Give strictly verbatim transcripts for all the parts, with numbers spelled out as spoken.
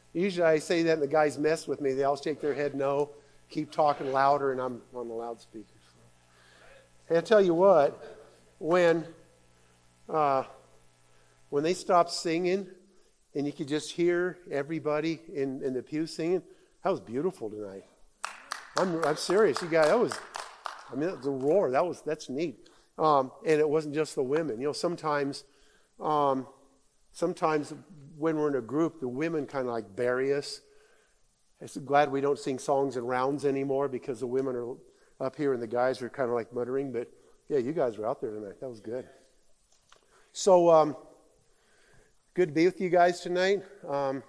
Usually I say that and the guys mess with me. They all shake their head no, keep talking louder, and I'm on the loudspeaker. And I tell you what, when uh, when they stopped singing and you could just hear everybody in, in the pew singing, that was beautiful tonight. I'm I'm serious, you guys. That was, I mean, the roar. That was that's neat. Um, and it wasn't just the women. You know, sometimes, um, sometimes when we're in a group, the women kind of like bury us. I'm glad we don't sing songs in rounds anymore because the women are up here and the guys are kind of like muttering. But yeah, you guys were out there tonight. That was good. So um, good to be with you guys tonight. Um,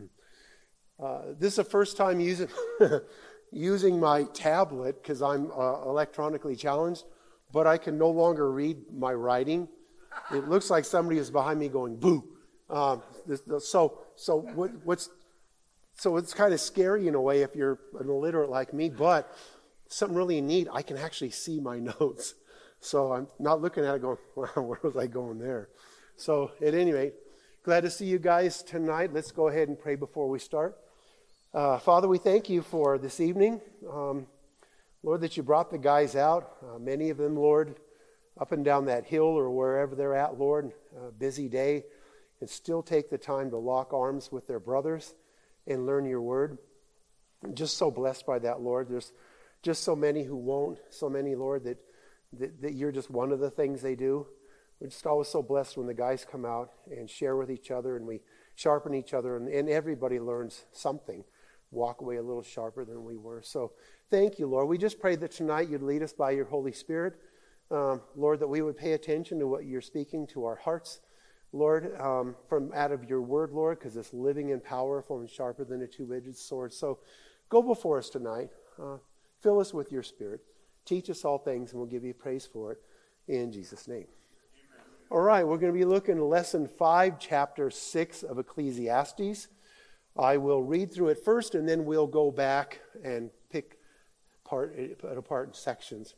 uh, this is the first time using using my tablet because I'm uh, electronically challenged. But I can no longer read my writing. It looks like somebody is behind me going, boo. Um, this, so so what, what's so it's kind of scary in a way if you're an illiterate like me, but something really neat, I can actually see my notes. So I'm not looking at it going, wow, where was I going there? So at any rate, glad to see you guys tonight. Let's go ahead and pray before we start. Uh, Father, we thank you for this evening. Um, Lord, that you brought the guys out, uh, many of them, Lord, up and down that hill or wherever they're at, Lord, a busy day, and still take the time to lock arms with their brothers and learn your word. I'm just so blessed by that, Lord. There's just so many who won't, so many, Lord, that, that, that you're just one of the things they do. We're just always so blessed when the guys come out and share with each other and we sharpen each other and, and everybody learns something. Walk away a little sharper than we were. So thank you, Lord. We just pray that tonight you'd lead us by your Holy Spirit. Um, Lord, that we would pay attention to what you're speaking to our hearts. Lord, um, from out of your word, Lord, because it's living and powerful and sharper than a two-edged sword. So go before us tonight. Uh, fill us with your Spirit. Teach us all things, and we'll give you praise for it in Jesus' name. Amen. All right, we're going to be looking at lesson five, chapter six of Ecclesiastes. I will read through it first, and then we'll go back and pick part, it apart in sections.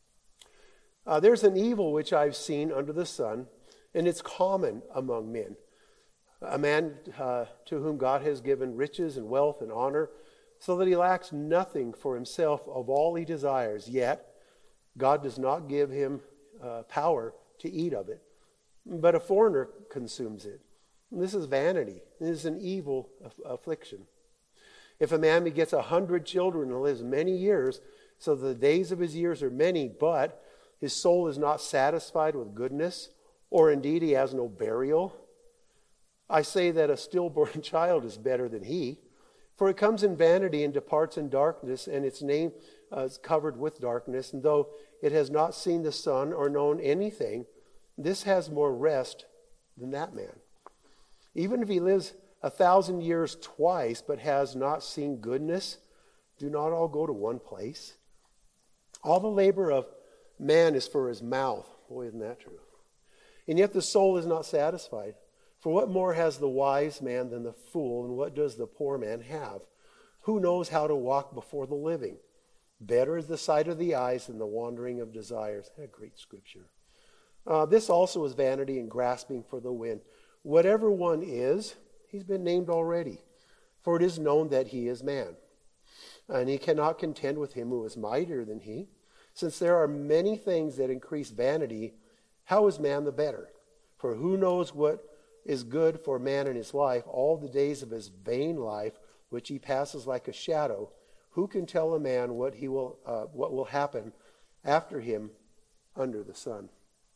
Uh, There's an evil which I've seen under the sun, and it's common among men. A man uh, to whom God has given riches and wealth and honor, so that he lacks nothing for himself of all he desires, yet God does not give him uh, power to eat of it, but a foreigner consumes it. This is vanity. This is an evil aff- affliction. If a man begets a hundred children and lives many years, so that the days of his years are many, but his soul is not satisfied with goodness, or indeed he has no burial, I say that a stillborn child is better than he, for it comes in vanity and departs in darkness, and its name uh, is covered with darkness, and though it has not seen the sun or known anything, this has more rest than that man. Even if he lives a thousand years twice, but has not seen goodness, do not all go to one place? All the labor of man is for his mouth. Boy, isn't that true? And yet the soul is not satisfied. For what more has the wise man than the fool, and what does the poor man have? Who knows how to walk before the living? Better is the sight of the eyes than the wandering of desires. A great scripture. Uh, this also is vanity and grasping for the wind. Whatever one is, he's been named already, for it is known that he is man. And he cannot contend with him who is mightier than he. Since there are many things that increase vanity, how is man the better? For who knows what is good for man in his life, all the days of his vain life, which he passes like a shadow? Who can tell a man what he will, uh, what will happen after him under the sun?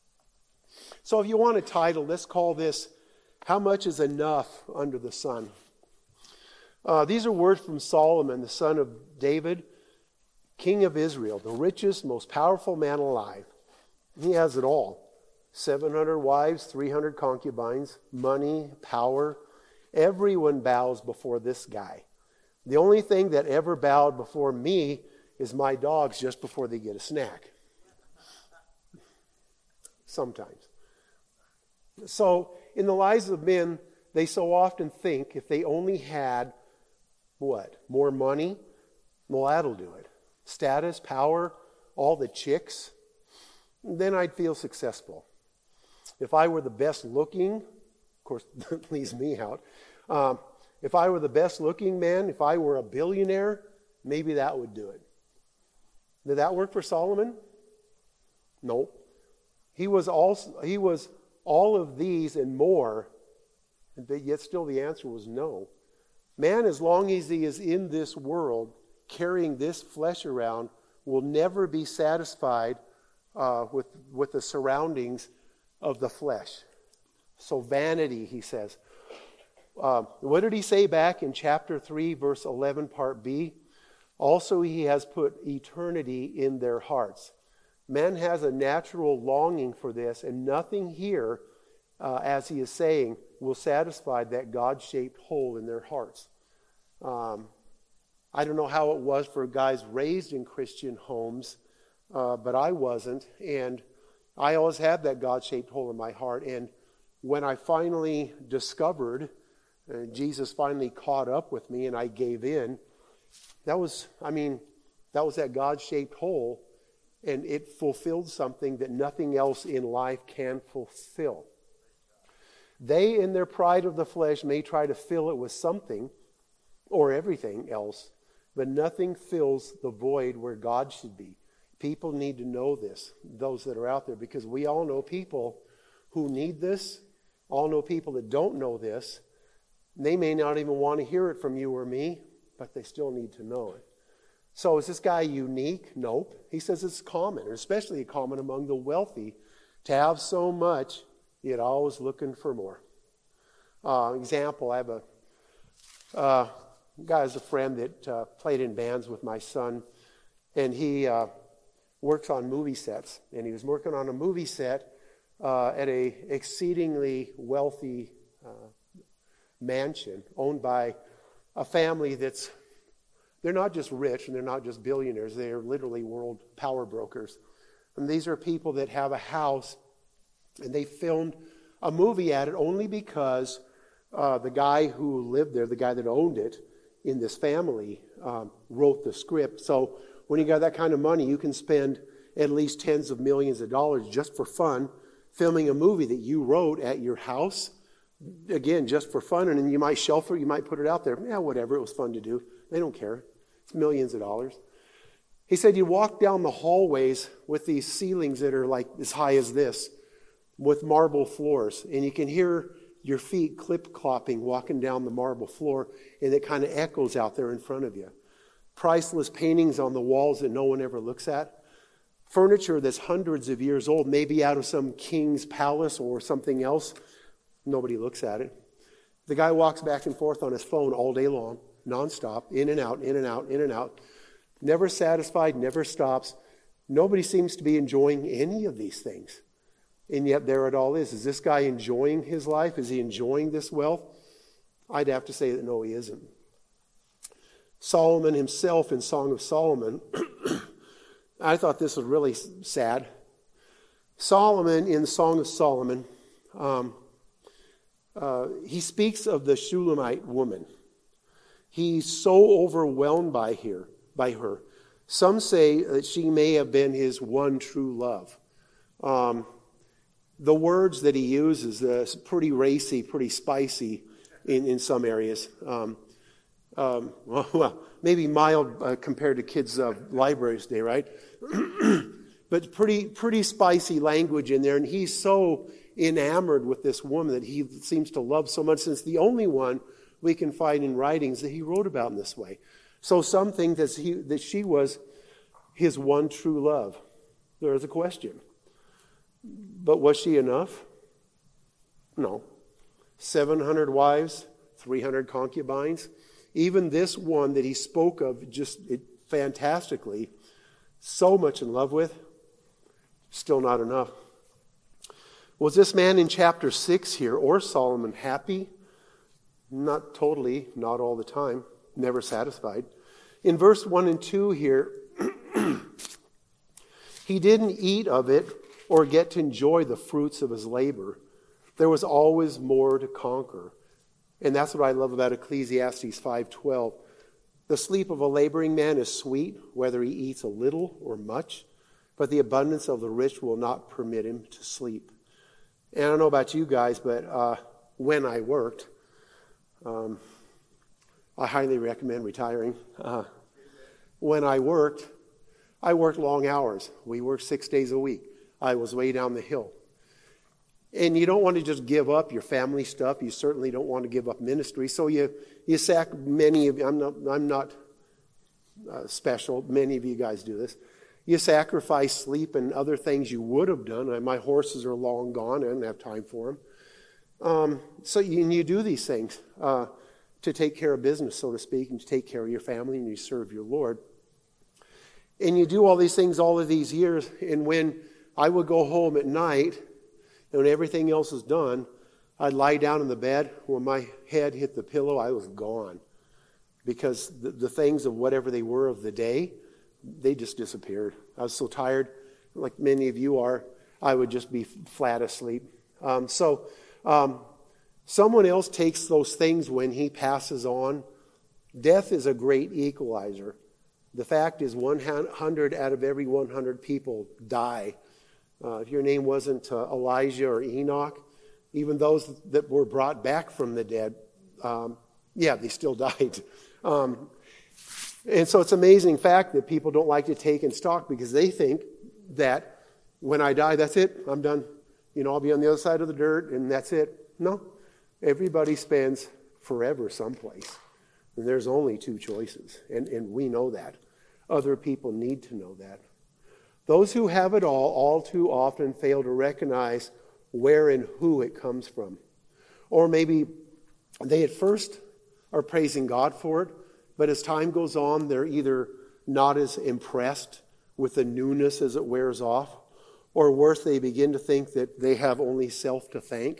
So if you want a title, let's call this, How Much is Enough Under the Sun? Uh, these are words from Solomon, the son of David, king of Israel, the richest, most powerful man alive. He has it all. seven hundred wives, three hundred concubines, money, power. Everyone bows before this guy. The only thing that ever bowed before me is my dogs just before they get a snack. Sometimes. So, in the lives of men, they so often think if they only had, what? More money? Well, that'll do it. Status, power, all the chicks. Then I'd feel successful. If I were the best looking, of course, that leaves me out. Um, if I were the best looking man, if I were a billionaire, maybe that would do it. Did that work for Solomon? No. He was also, he was all of these and more, but yet still the answer was no. Man, as long as he is in this world, carrying this flesh around, will never be satisfied uh, with, with the surroundings of the flesh. So vanity, he says. Uh, what did he say back in chapter three, verse eleven, part B? Also, he has put eternity in their hearts. Man has a natural longing for this, and nothing here, uh, as he is saying, will satisfy that God-shaped hole in their hearts. Um, I don't know how it was for guys raised in Christian homes, uh, but I wasn't, and I always had that God-shaped hole in my heart. And when I finally discovered, uh, Jesus finally caught up with me, and I gave in. That was, I mean, that was that God-shaped hole, and it fulfilled something that nothing else in life can fulfill. They, in their pride of the flesh, may try to fill it with something or everything else, but nothing fills the void where God should be. People need to know this, those that are out there, because we all know people who need this, all know people that don't know this. They may not even want to hear it from you or me, but they still need to know it. So is this guy unique? Nope. He says it's common, especially common among the wealthy, to have so much, yet always looking for more. Uh, example, I have a uh, guy is a friend that uh, played in bands with my son, and he uh, works on movie sets. And he was working on a movie set uh, at a exceedingly wealthy uh, mansion owned by a family that's, they're not just rich and they're not just billionaires, they are literally world power brokers. And these are people that have a house, and they filmed a movie at it only because uh, the guy who lived there, the guy that owned it in this family, um, wrote the script. So when you got that kind of money, you can spend at least tens of millions of dollars just for fun filming a movie that you wrote at your house. Again, just for fun, and then you might shelf it, you might put it out there. Yeah, whatever, it was fun to do. They don't care. It's millions of dollars. He said you walk down the hallways with these ceilings that are like as high as this, with marble floors, and you can hear your feet clip-clopping walking down the marble floor, and it kind of echoes out there in front of you. Priceless paintings on the walls that no one ever looks at. Furniture that's hundreds of years old, maybe out of some king's palace or something else. Nobody looks at it. The guy walks back and forth on his phone all day long, nonstop, in and out, in and out, in and out. Never satisfied, never stops. Nobody seems to be enjoying any of these things. And yet there it all is. Is this guy enjoying his life? Is he enjoying this wealth? I'd have to say that no, he isn't. Solomon himself in Song of Solomon, I thought this was really sad. Solomon in Song of Solomon, um, Uh, he speaks of the Shulamite woman. He's so overwhelmed by her, by her. Some say that she may have been his one true love. Um, the words that he uses are pretty racy, pretty spicy in, in some areas. Um, um, well, well, maybe mild uh, compared to kids' uh, libraries day, right? But pretty, pretty spicy language in there, and he's so enamored with this woman that he seems to love so much, since the only one we can find in writings that he wrote about in this way. So some think that, he, that she was his one true love. There is a question. But was she enough? No. seven hundred wives, three hundred concubines. Even this one that he spoke of just it, fantastically, so much in love with, still not enough. Was this man in chapter six here, or Solomon, happy? Not totally, not all the time, never satisfied. In verse one and two here, he didn't eat of it or get to enjoy the fruits of his labor. There was always more to conquer. And that's what I love about Ecclesiastes five twelve. The sleep of a laboring man is sweet, whether he eats a little or much, but the abundance of the rich will not permit him to sleep. And I don't know about you guys, but uh, when I worked, um, I highly recommend retiring. Uh, when I worked, I worked long hours. We worked six days a week. I was way down the hill. And you don't want to just give up your family stuff. You certainly don't want to give up ministry. So you you sack many of you. I'm not I'm not uh, special. Many of you guys do this. You sacrifice sleep and other things you would have done. My horses are long gone. I didn't have time for them. Um, so you, you do these things uh, to take care of business, so to speak, and to take care of your family, and you serve your Lord. And you do all these things all of these years. And when I would go home at night, and when everything else is done, I'd lie down in the bed. When my head hit the pillow, I was gone. Because the, the things of whatever they were of the day, they just disappeared. I was so tired, like many of you are, I would just be flat asleep. Um, so um, someone else takes those things when he passes on. Death is a great equalizer. The fact is one hundred out of every one hundred people die. Uh, if your name wasn't uh, Elijah or Enoch, even those that were brought back from the dead, um, yeah, they still died. Um, and so it's an amazing fact that people don't like to take in stock because they think that when I die, that's it, I'm done. You know, I'll be on the other side of the dirt and that's it. No, everybody spends forever someplace. And there's only two choices, and, and we know that. Other people need to know that. Those who have it all, all too often fail to recognize where and who it comes from. Or maybe they at first are praising God for it, but as time goes on, they're either not as impressed with the newness as it wears off, or worse, they begin to think that they have only self to thank.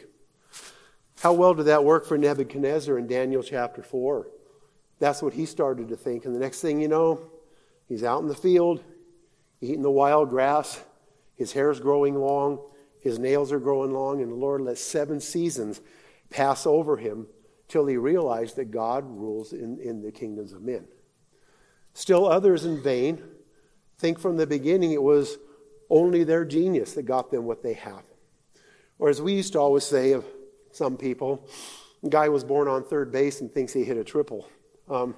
How well did that work for Nebuchadnezzar in Daniel chapter four? That's what he started to think. And the next thing you know, he's out in the field, eating the wild grass. His hair's growing long. His nails are growing long. And the Lord let seven seasons pass over him till he realized that God rules in, in the kingdoms of men. Still others in vain think from the beginning it was only their genius that got them what they have. Or as we used to always say of some people, a guy was born on third base and thinks he hit a triple. Um,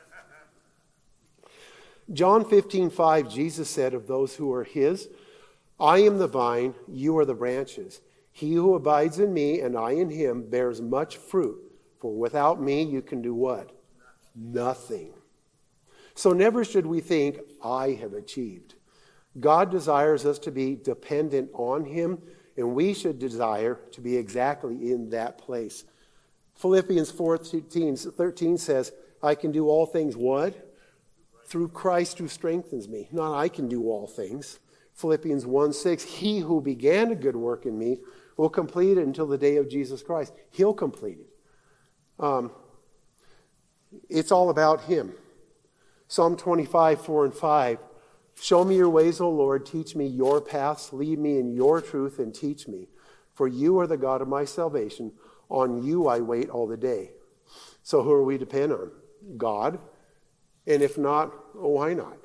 John fifteen five, Jesus said of those who are his, I am the vine, you are the branches. He who abides in me and I in him bears much fruit. For without me you can do what? Nothing. So never should we think, I have achieved. God desires us to be dependent on him, and we should desire to be exactly in that place. Philippians four thirteen says, I can do all things, what? Through Christ who strengthens me. Not I can do all things. Philippians one six, he who began a good work in me will complete it until the day of Jesus Christ. He'll complete it. Um, it's all about him. Psalm twenty-five, four and five, show me your ways, O Lord, teach me your paths, lead me in your truth and teach me. For you are the God of my salvation. On you I wait all the day. So who are we to depend on? God. And if not, oh, why not?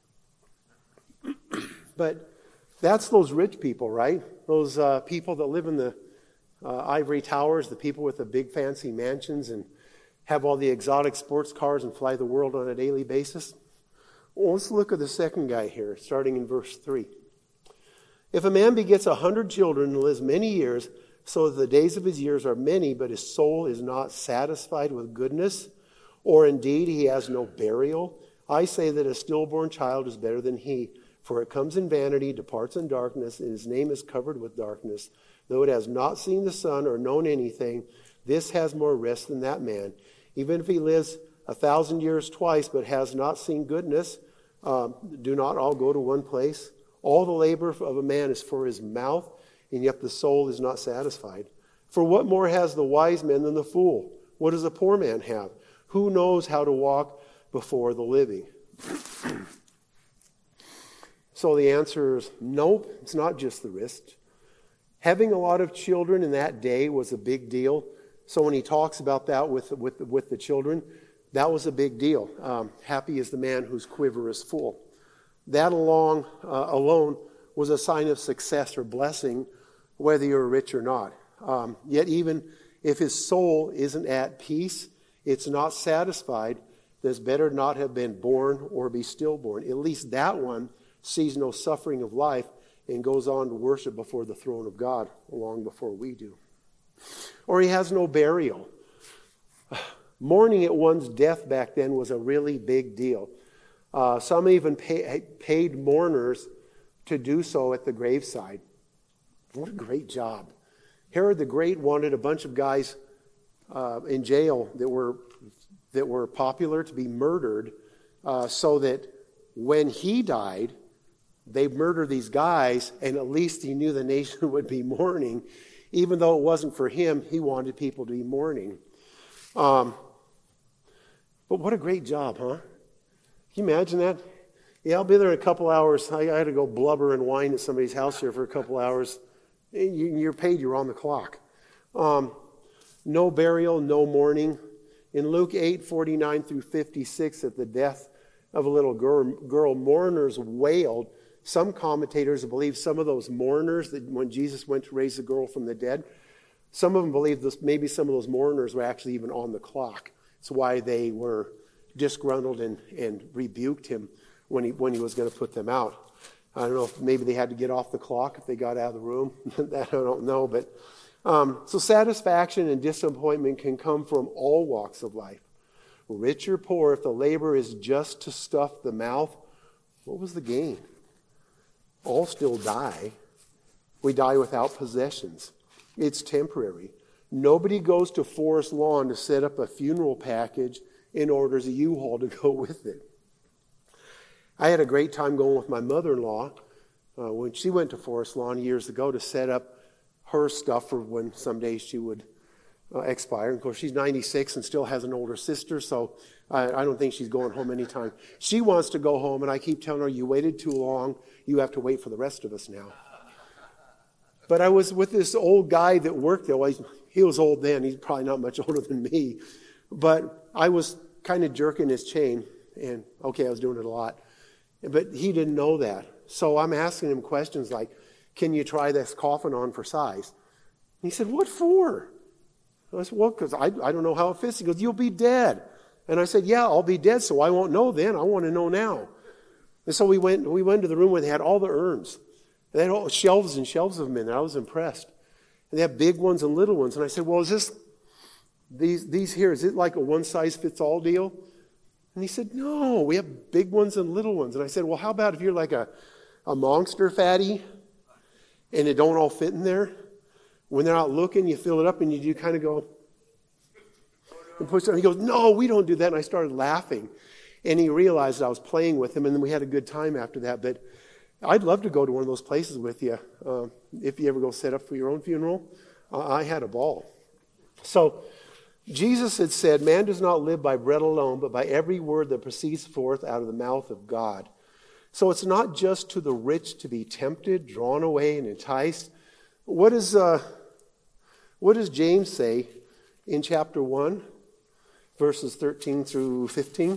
But that's those rich people, right? Those uh, people that live in the uh, ivory towers, the people with the big fancy mansions and have all the exotic sports cars and fly the world on a daily basis. Well, let's look at the second guy here, starting in verse three. If a man begets a hundred children and lives many years, so that the days of his years are many, but his soul is not satisfied with goodness, or indeed he has no burial, I say that a stillborn child is better than he, for it comes in vanity, departs in darkness, and his name is covered with darkness. Though it has not seen the sun or known anything, this has more rest than that man. Even if he lives a thousand years twice, but has not seen goodness, um, do not all go to one place? All the labor of a man is for his mouth, and yet the soul is not satisfied. For what more has the wise man than the fool? What does the poor man have? Who knows how to walk before the living? So the answer is nope, it's not just the wrist. Having a lot of children in that day was a big deal. So when he talks about that with, with, with the children, that was a big deal. Um, happy is the man whose quiver is full. That along, uh, alone was a sign of success or blessing, whether you're rich or not. Um, yet even if his soul isn't at peace, It's not satisfied. That's better not have been born or be stillborn. At least that one sees no suffering of life and goes on to worship before the throne of God long before we do. Or he has no burial. Mourning at one's death back then was a really big deal. Uh, some even pay, paid mourners to do so at the graveside. What a great job. Herod the Great wanted a bunch of guys uh, in jail that were that were popular to be murdered uh, so that when he died, they murdered these guys, and at least he knew the nation would be mourning. Even though it wasn't for him, he wanted people to be mourning. Um, but what a great job, huh? Can you imagine that? Yeah, I'll be there in a couple hours. I, I had to go blubber and whine at somebody's house here for a couple hours. You're paid, you're on the clock. Um, no burial, no mourning. In Luke eight, forty-nine through fifty-six, at the death of a little girl, girl, mourners wailed. Some commentators believe some of those mourners, that when Jesus went to raise the girl from the dead, some of them believe this, maybe some of those mourners were actually even on the clock. It's why they were disgruntled and, and rebuked him when he, when he was going to put them out. I don't know if maybe they had to get off the clock if they got out of the room. That I don't know. But um, so satisfaction and disappointment can come from all walks of life. Rich or poor, if the labor is just to stuff the mouth, what was the gain? All still die. We die without possessions. It's temporary. Nobody goes to Forest Lawn to set up a funeral package and orders a U-Haul to go with it. I had a great time going with my mother-in-law uh, when she went to Forest Lawn years ago to set up her stuff for when someday she would uh, expire. And of course, she's ninety-six and still has an older sister, so I, I don't think she's going home anytime. She wants to go home, and I keep telling her, you waited too long. You have to wait for the rest of us now. But I was with this old guy that worked there. Well, he was old then. He's probably not much older than me. But I was kind of jerking his chain. And, okay, I was doing it a lot. But he didn't know that. So I'm asking him questions like, can you try this coffin on for size? And he said, what for? I said, well, because I, I don't know how it fits. He goes, you'll be dead. And I said, yeah, I'll be dead, so I won't know then. I want to know now. And so we went we went to the room where they had all the urns. They had all, shelves and shelves of them in there. I was impressed. And they have big ones and little ones. And I said, well, is this, these these here, is it like a one-size-fits-all deal? And he said, no, we have big ones and little ones. And I said, well, how about if you're like a, a monster fatty and it don't all fit in there? When they're out looking, you fill it up and you, you kind of go and push it. And he goes, no, we don't do that. And I started laughing. And he realized I was playing with him, and then we had a good time after that. But I'd love to go to one of those places with you uh, if you ever go set up for your own funeral. Uh, I had a ball. So Jesus had said, man does not live by bread alone, but by every word that proceeds forth out of the mouth of God. So it's not just to the rich to be tempted, drawn away, and enticed. What, is, uh, what does James say in chapter one, verses thirteen through fifteen?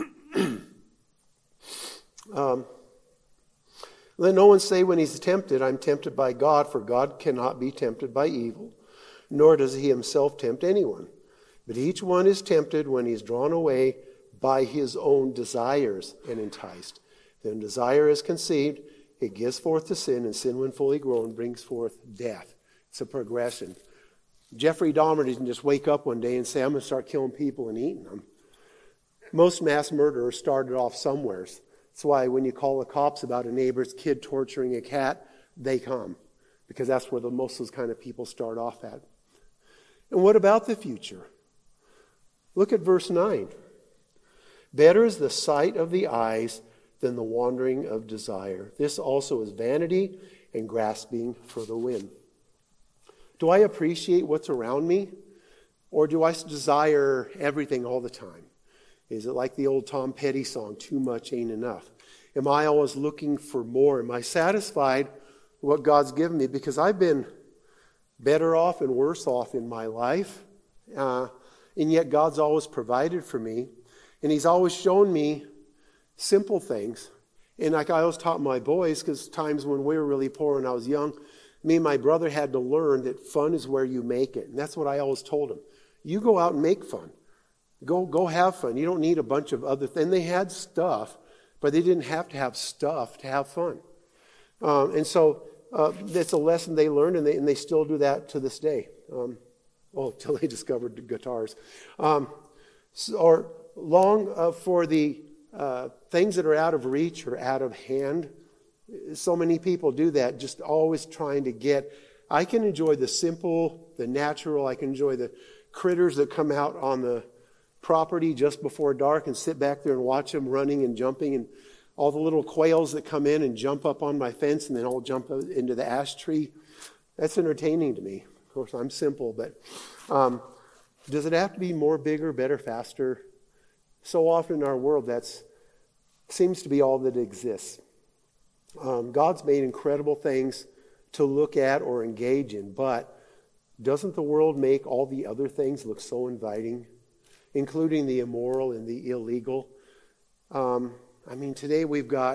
um, Let no one say when he's tempted, I'm tempted by God, for God cannot be tempted by evil, nor does he himself tempt anyone. But each one is tempted when he's drawn away by his own desires and enticed. Then desire is conceived, it gives forth to sin, and sin, when fully grown, brings forth death. It's a progression. Jeffrey Dahmer didn't just wake up one day and say, I'm going to start killing people and eating them. Most mass murderers started off somewhere. That's why when you call the cops about a neighbor's kid torturing a cat, they come. Because that's where the most of those kind of people start off at. And what about the future? Look at verse nine. Better is the sight of the eyes than the wandering of desire. This also is vanity and grasping for the wind. Do I appreciate what's around me? Or do I desire everything all the time? Is it like the old Tom Petty song, too much ain't enough? Am I always looking for more? Am I satisfied with what God's given me? Because I've been better off and worse off in my life. Uh, and yet God's always provided for me. And he's always shown me simple things. And like I always taught my boys, because times when we were really poor and I was young, me and my brother had to learn that fun is where you make it. And that's what I always told them. You go out and make fun. Go go have fun. You don't need a bunch of other things. And they had stuff, but they didn't have to have stuff to have fun. Um, and so uh, that's a lesson they learned, and they, and they still do that to this day. Um, well, until they discovered the guitars. Um, so, or long uh, for the uh, things that are out of reach or out of hand. So many people do that, just always trying to get. I can enjoy the simple, the natural. I can enjoy the critters that come out on the property just before dark and sit back there and watch them running and jumping, and all the little quails that come in and jump up on my fence and then all jump into the ash tree. That's entertaining to me. Of course, I'm simple, but um, does it have to be more, bigger, better, faster? So often in our world, that's seems to be all that exists. Um, God's made incredible things to look at or engage in, but doesn't the world make all the other things look so inviting, including the immoral and the illegal? Um, I mean, today we've got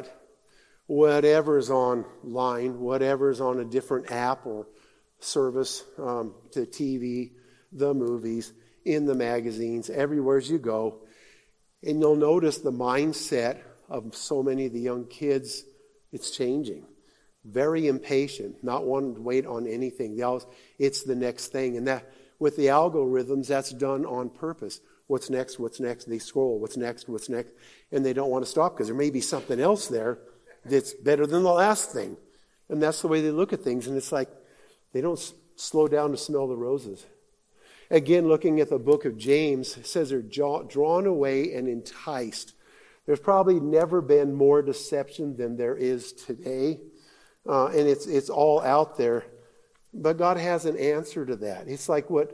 whatever's online, whatever's on a different app or service, um, the T V, the movies, in the magazines, everywhere as you go. And you'll notice the mindset of so many of the young kids, it's changing. Very impatient, not wanting to wait on anything else. It's the next thing. And that with the algorithms, that's done on purpose. What's next? What's next? They scroll. What's next? What's next? And they don't want to stop because there may be something else there that's better than the last thing. And that's the way they look at things. And it's like they don't s- slow down to smell the roses. Again, looking at the book of James, it says they're jaw- drawn away and enticed. There's probably never been more deception than there is today. Uh, and it's it's all out there. But God has an answer to that. It's like what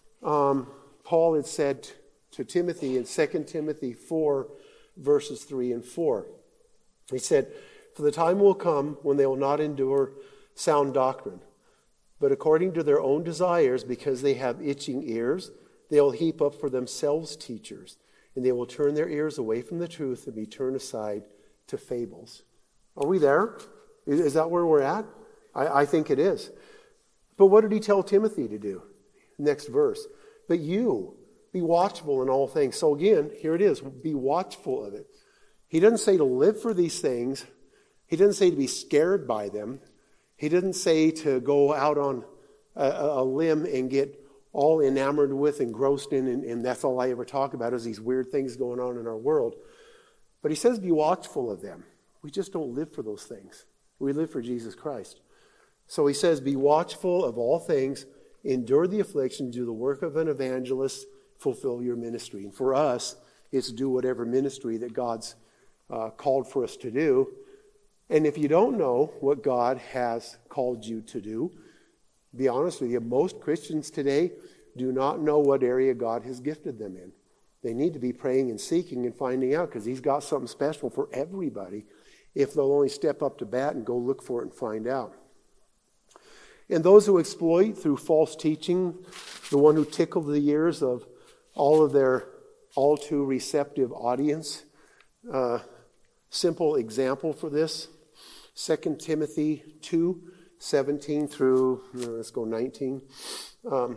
um, Paul had said to Timothy in Second Timothy four, verses three and four. He said, "For the time will come when they will not endure sound doctrine, but according to their own desires, because they have itching ears, they will heap up for themselves teachers, and they will turn their ears away from the truth and be turned aside to fables." Are we there? Is that where we're at? I, I think it is. But what did he tell Timothy to do? Next verse. "But you, be watchful in all things." So again, here it is. Be watchful of it. He doesn't say to live for these things. He doesn't say to be scared by them. He didn't say to go out on a, a limb and get all enamored with, engrossed in, and, and that's all I ever talk about is these weird things going on in our world. But he says be watchful of them. We just don't live for those things. We live for Jesus Christ. So he says, be watchful of all things, endure the affliction, do the work of an evangelist, fulfill your ministry. And for us, it's do whatever ministry that God's uh, called for us to do. And if you don't know what God has called you to do, be honest with you, most Christians today do not know what area God has gifted them in. They need to be praying and seeking and finding out because he's got something special for everybody if they'll only step up to bat and go look for it and find out. And those who exploit through false teaching, the one who tickled the ears of all of their all too receptive audience. Uh, simple example for this, Second Timothy two, seventeen through, let's go nineteen. Um,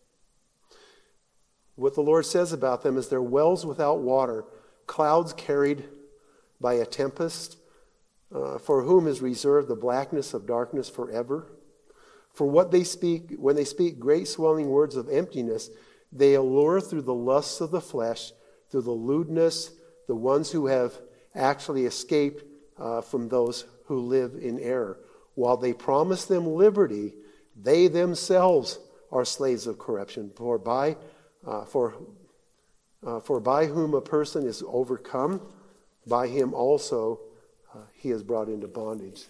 what the Lord says about them is they're wells without water, clouds carried by a tempest, uh, for whom is reserved the blackness of darkness forever. For what they speak, when they speak great swelling words of emptiness, they allure through the lusts of the flesh, through the lewdness, the ones who have actually escaped uh, from those who live in error. While they promise them liberty, they themselves are slaves of corruption. For by, uh, for, uh, for by whom a person is overcome, by him also uh, he is brought into bondage.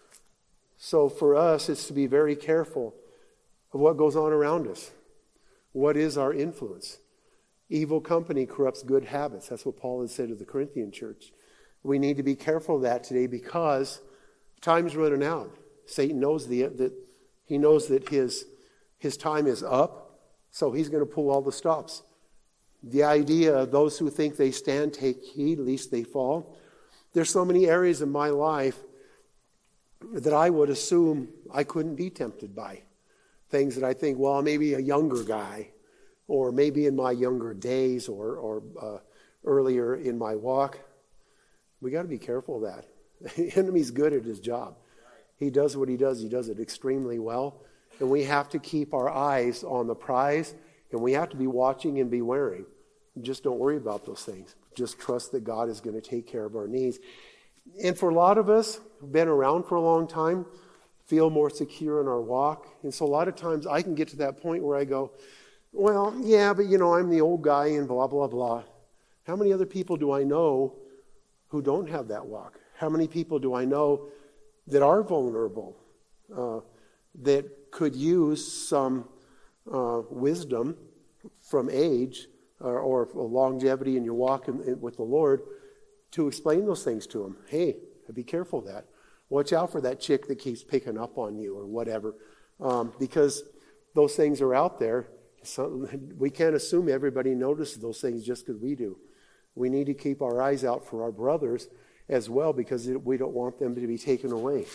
So for us, it's to be very careful of what goes on around us. What is our influence? Evil company corrupts good habits. That's what Paul had said to the Corinthian church. We need to be careful of that today because time's running out. Satan knows the, that he knows that his, his time is up, so he's going to pull all the stops. The idea of those who think they stand, take heed, lest they fall. There's so many areas in my life that I would assume I couldn't be tempted by. Things that I think, well, maybe a younger guy or maybe in my younger days or, or uh, earlier in my walk. We got to be careful of that. The enemy's good at his job. He does what he does. He does it extremely well. And we have to keep our eyes on the prize, and we have to be watching and bewaring. Just don't worry about those things. Just trust that God is going to take care of our needs. And for a lot of us who've been around for a long time, feel more secure in our walk. And so a lot of times I can get to that point where I go, well, yeah, but you know, I'm the old guy and blah, blah, blah. How many other people do I know who don't have that walk? How many people do I know that are vulnerable, uh, that could use some uh, wisdom from age or, or longevity in your walk in, in, with the Lord to explain those things to them? Hey, be careful of that. Watch out for that chick that keeps picking up on you or whatever, um, because those things are out there. So we can't assume everybody notices those things just because we do. We need to keep our eyes out for our brothers as well, because we don't want them to be taken away.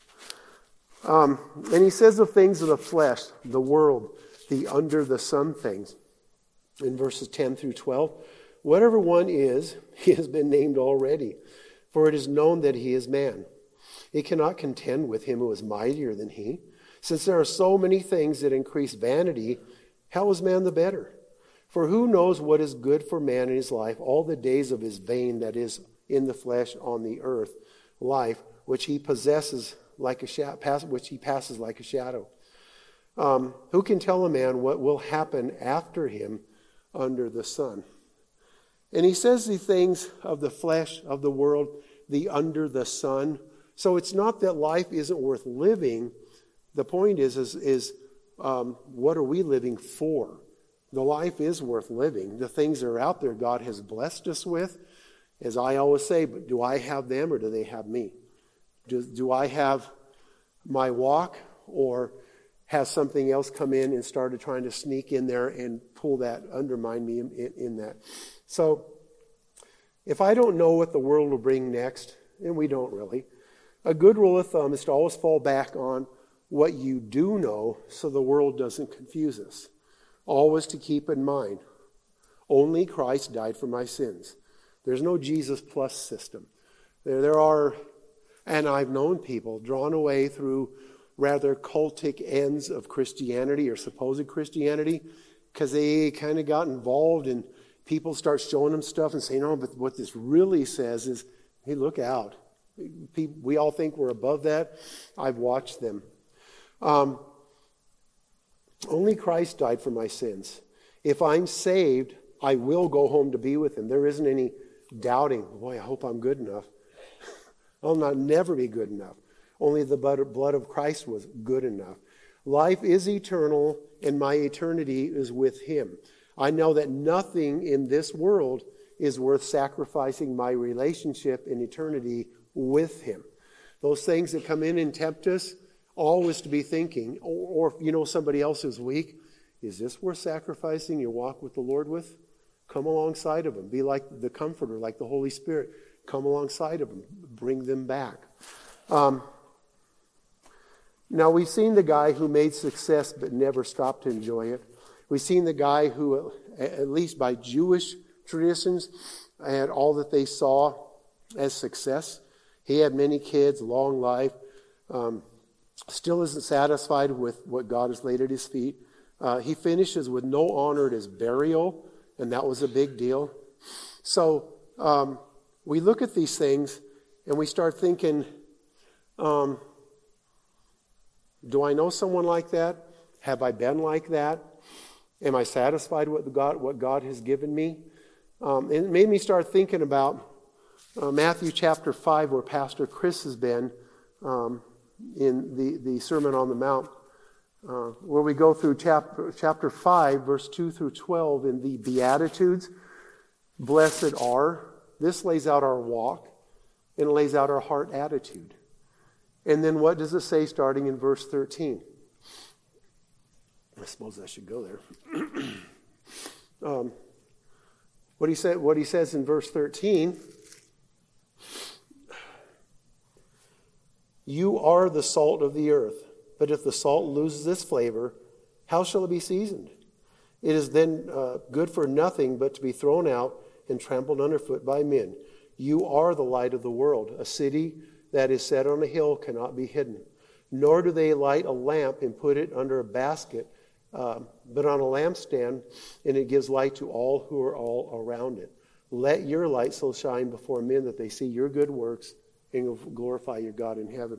Um, and he says the things of the flesh, the world, the under the sun things. In verses ten through twelve, whatever one is, he has been named already, for it is known that he is man. He cannot contend with him who is mightier than he. Since there are so many things that increase vanity, how is man the better? For who knows what is good for man in his life, all the days of his vein, that is, in the flesh on the earth, life, which he possesses like a shadow, which he passes like a shadow. Um, who can tell a man what will happen after him under the sun? And he says the things of the flesh, of the world, the under the sun. So it's not that life isn't worth living. The point is, is, is um, what are we living for? The life is worth living. The things that are out there God has blessed us with, as I always say, but do I have them or do they have me? Do, do I have my walk, or has something else come in and started trying to sneak in there and pull that, undermine me in, in, in that? So if I don't know what the world will bring next, and we don't really, a good rule of thumb is to always fall back on what you do know so the world doesn't confuse us. Always to keep in mind, only Christ died for my sins. There's no Jesus plus system. There, there are, and I've known people drawn away through rather cultic ends of Christianity or supposed Christianity because they kind of got involved and people start showing them stuff and saying, oh, but what this really says is, hey, look out. We all think we're above that. I've watched them. Um, only Christ died for my sins. If I'm saved, I will go home to be with him. There isn't any doubting, boy, I hope I'm good enough. I'll not never be good enough. Only the blood of Christ was good enough. Life is eternal, and my eternity is with him. I know that nothing in this world is worth sacrificing my relationship in eternity with him. Those things that come in and tempt us, always to be thinking, or, or if you know somebody else is weak, is this worth sacrificing your walk with the Lord with? Come alongside of them. Be like the Comforter, like the Holy Spirit. Come alongside of them. Bring them back. Um, now, we've seen the guy who made success but never stopped to enjoy it. We've seen the guy who, at least by Jewish traditions, had all that they saw as success. He had many kids, long life, um, still isn't satisfied with what God has laid at his feet. Uh, he finishes with no honor at his burial, and that was a big deal. So um, we look at these things and we start thinking, um, do I know someone like that? Have I been like that? Am I satisfied with God, what God has given me? Um, and it made me start thinking about uh, Matthew chapter five, where Pastor Chris has been um, in the, the Sermon on the Mount, uh, where we go through chapter, chapter five, verse two through twelve in the Beatitudes. Blessed are. This lays out our walk and lays out our heart attitude. And then what does it say starting in verse thirteen? I suppose I should go there. um, what he said, what he says in verse thirteen, you are the salt of the earth, but if the salt loses its flavor, how shall it be seasoned? It is then uh, good for nothing but to be thrown out and trampled underfoot by men. You are the light of the world. A city that is set on a hill cannot be hidden. Nor do they light a lamp and put it under a basket, um, but on a lampstand, and it gives light to all who are all around it. Let your light so shine before men that they see your good works and glorify your God in heaven.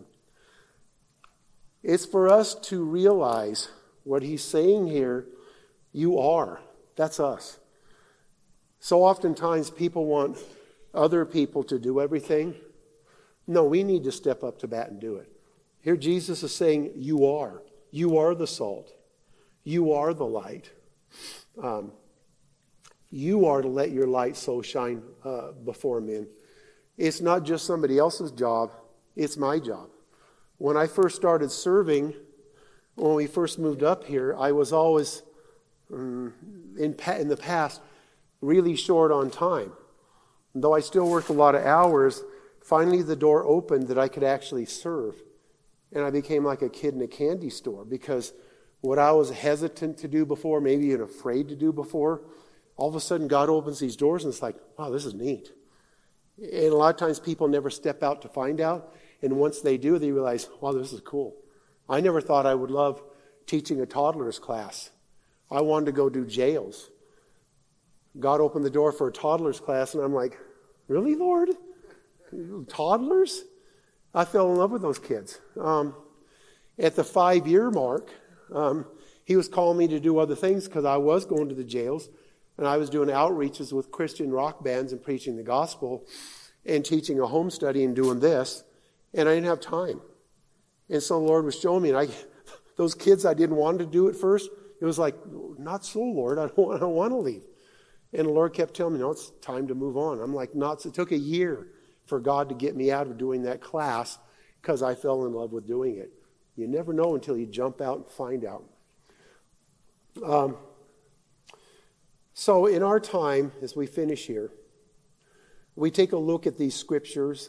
It's for us to realize what he's saying here. You are. That's us. So oftentimes people want other people to do everything. No, we need to step up to bat and do it. Here Jesus is saying, you are. You are the salt. You are the light. Um, you are to let your light so shine uh, before men. It's not just somebody else's job. It's my job. When I first started serving, when we first moved up here, I was always, um, in, pa- in the past, really short on time. And though I still worked a lot of hours, finally the door opened that I could actually serve. And I became like a kid in a candy store, because what I was hesitant to do before, maybe even afraid to do before, all of a sudden God opens these doors and it's like, wow, this is neat. And a lot of times people never step out to find out. And once they do, they realize, wow, this is cool. I never thought I would love teaching a toddler's class. I wanted to go do jails. God opened the door for a toddler's class, and I'm like, really, Lord? Toddlers? I fell in love with those kids. Um, at the five-year mark, um, he was calling me to do other things because I was going to the jails, and I was doing outreaches with Christian rock bands and preaching the gospel and teaching a home study and doing this, and I didn't have time. And so the Lord was showing me, and I, those kids I didn't want to do at first, it was like, not so, Lord, I don't, I don't want to leave. And the Lord kept telling me, no, it's time to move on. I'm like, not. So it took a year for God to get me out of doing that class because I fell in love with doing it. You never know until you jump out and find out. Um, so in our time, as we finish here, we take a look at these scriptures.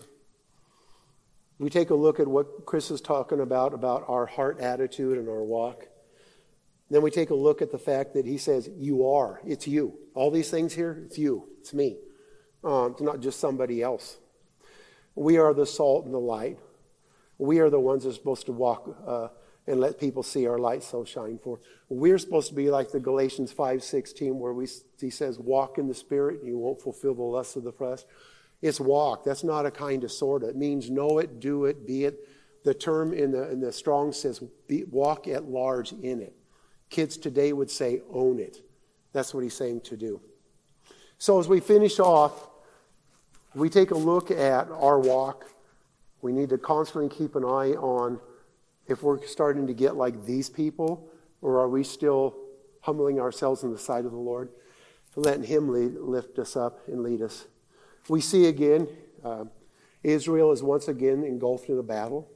We take a look at what Chris is talking about, about our heart attitude and our walk. Then we take a look at the fact that he says, you are. It's you. All these things here, it's you. It's me. Um, it's not just somebody else. We are the salt and the light. We are the ones that are supposed to walk uh, and let people see our light so shine forth. We're supposed to be like the Galatians five sixteen, where we, he says, walk in the Spirit and you won't fulfill the lusts of the flesh. It's walk. That's not a kind of sort of. It means know it, do it, be it. The term in the, in the Strong says be, walk at large in it. Kids today would say own it. That's what he's saying to do. So as we finish off, we take a look at our walk. We need to constantly keep an eye on if we're starting to get like these people, or are we still humbling ourselves in the sight of the Lord, letting him lead, lift us up and lead us. We see again, uh, Israel is once again engulfed in a battle.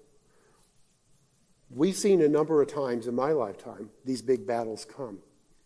We've seen a number of times in my lifetime these big battles come.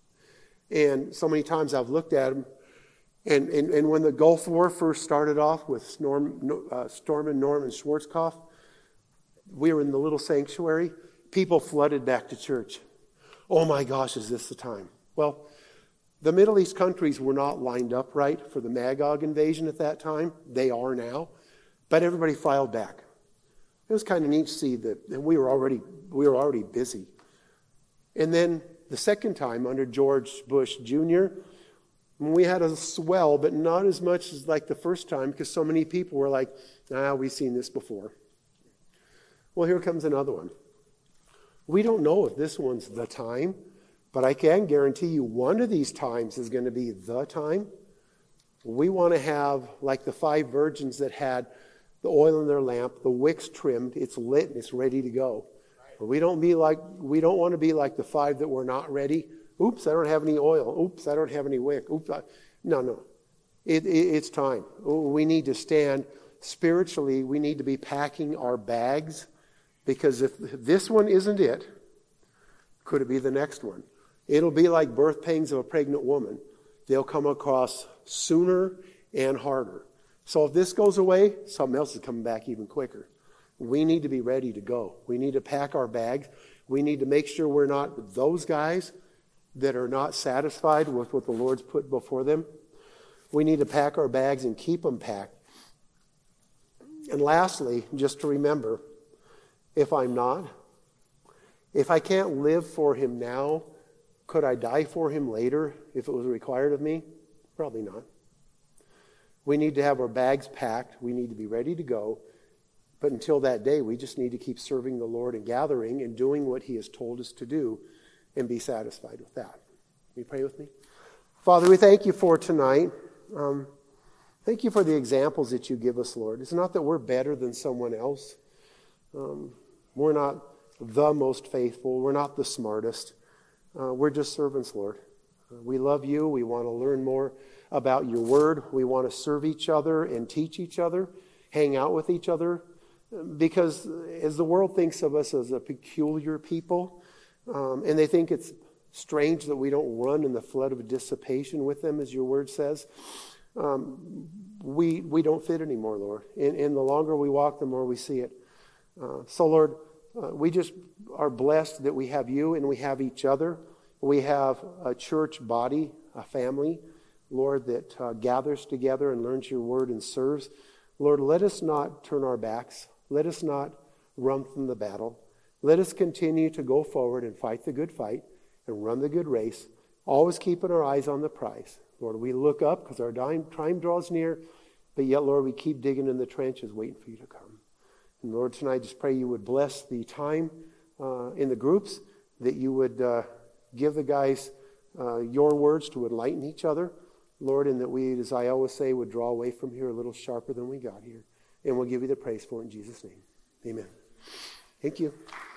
And so many times I've looked at them. And, and, and when the Gulf War first started off with Storm, uh, Stormin Norman Schwarzkopf, we were in the little sanctuary. People flooded back to church. Oh my gosh, is this the time? Well, the Middle East countries were not lined up right for the Magog invasion at that time. They are now. But everybody filed back. It was kind of neat to see that, and we were already we were already busy. And then the second time under George Bush Junior, we had a swell, but not as much as like the first time, because so many people were like, ah, we've seen this before. Well, here comes another one. We don't know if this one's the time, but I can guarantee you one of these times is going to be the time. We want to have like the five virgins that had the oil in their lamp, the wicks trimmed, it's lit, and it's ready to go. But we don't be like we don't want to be like the five that were not ready. Oops, I don't have any oil. Oops, I don't have any wick. Oops, I, no, no. It, it, it's time. We need to stand spiritually. We need to be packing our bags, because if this one isn't it, could it be the next one? It'll be like birth pains of a pregnant woman. They'll come across sooner and harder. So if this goes away, something else is coming back even quicker. We need to be ready to go. We need to pack our bags. We need to make sure we're not those guys, that are not satisfied with what the Lord's put before them. We need to pack our bags and keep them packed. And lastly, just to remember, if I'm not, if I can't live for him now, could I die for him later if it was required of me? Probably not. We need to have our bags packed. We need to be ready to go. But until that day, we just need to keep serving the Lord and gathering and doing what he has told us to do and be satisfied with that. Will you pray with me? Father, we thank you for tonight. Um, thank you for the examples that you give us, Lord. It's not that we're better than someone else. Um, we're not the most faithful. We're not the smartest. Uh, we're just servants, Lord. Uh, we love you. We want to learn more about your word. We want to serve each other and teach each other, hang out with each other. Because as the world thinks of us as a peculiar people, um, and they think it's strange that we don't run in the flood of dissipation with them, as your word says, um, we we don't fit anymore, Lord. And, and the longer we walk, the more we see it. Uh, so, Lord, uh, we just are blessed that we have you and we have each other. We have a church body, a family, Lord, that uh, gathers together and learns your word and serves. Lord, let us not turn our backs. Let us not run from the battle. Let us continue to go forward and fight the good fight and run the good race, always keeping our eyes on the prize. Lord, we look up because our time, time draws near, but yet, Lord, we keep digging in the trenches waiting for you to come. And Lord, tonight I just pray you would bless the time uh, in the groups, that you would uh, give the guys uh, your words to enlighten each other, Lord, and that we, as I always say, would draw away from here a little sharper than we got here. And we'll give you the praise for it in Jesus' name. Amen. Thank you.